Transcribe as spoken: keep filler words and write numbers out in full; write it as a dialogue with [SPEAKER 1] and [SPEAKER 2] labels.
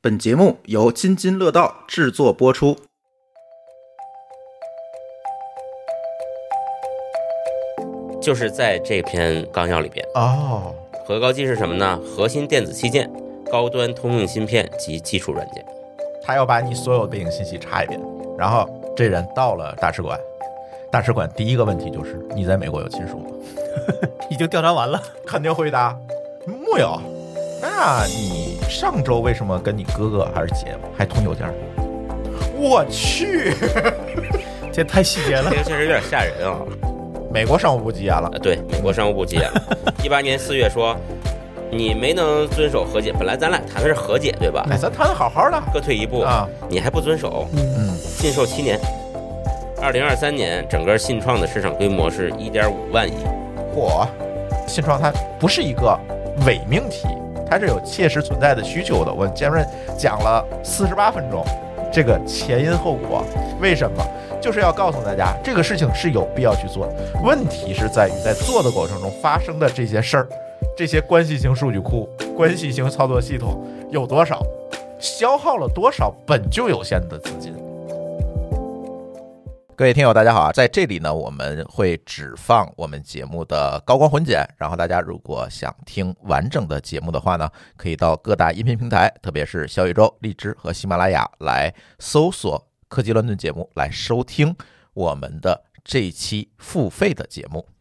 [SPEAKER 1] 本节目由津津乐道制作播出。
[SPEAKER 2] 就是在这篇纲要里边
[SPEAKER 3] 哦，
[SPEAKER 2] 核高机是什么呢？核心电子器件、高端通用芯片及基础软件。
[SPEAKER 3] 他要把你所有背景信息查一遍，然后这人到了大使馆，大使馆第一个问题就是你在美国有亲属吗？
[SPEAKER 4] 已经调查完了，
[SPEAKER 3] 肯定回答木有。那你上周为什么跟你哥哥还是姐还通邮件？我去，
[SPEAKER 4] 这太细节了，
[SPEAKER 2] 这个确实有点吓人啊！
[SPEAKER 3] 美国商务部急眼了，
[SPEAKER 2] 对，美国商务部急眼了。一八年四月说，你没能遵守和解，本来咱俩谈的是和解，对吧？
[SPEAKER 3] 哎，咱谈的好好的，
[SPEAKER 2] 各退一步
[SPEAKER 3] 啊，
[SPEAKER 2] 你还不遵守，
[SPEAKER 3] 嗯，
[SPEAKER 2] 禁售七年。二零二三年，整个信创的市场规模是一点五万亿。
[SPEAKER 3] 嚯，信创它不是一个伪命题。它是有切实存在的需求的。我前面讲了四十八分钟，这个前因后果，为什么？就是要告诉大家，这个事情是有必要去做的。问题是在于在做的过程中发生的这些事儿，这些关系型数据库、关系型操作系统有多少，消耗了多少本就有限的资金。各位听友大家好啊，在这里呢我们会只放我们节目的高光混剪，然后大家如果想听完整的节目的话呢，可以到各大音频平台，特别是小宇宙、荔枝和喜马拉雅来搜索科技乱炖节目来收听我们的这一期付费的节目。